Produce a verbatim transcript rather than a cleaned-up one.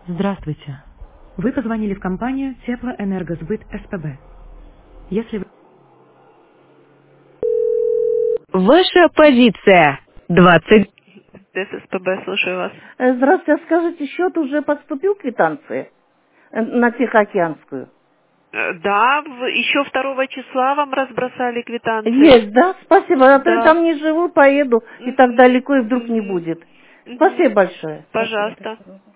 Здравствуйте. Вы позвонили в компанию Теплоэнергосбыт СПБ. Если вы... Ваша позиция. двадцать. ССПБ, слушаю вас. Э, Здравствуйте, а скажите, счет уже поступил квитанции э, на Тихоокеанскую? Э, Да, в- еще второго числа вам разбросали квитанции. Есть, да? Спасибо, а то я Да. там не живу, поеду и так Мгм. далеко, и вдруг не Мгм. будет. Мгм. Спасибо большое. Пожалуйста.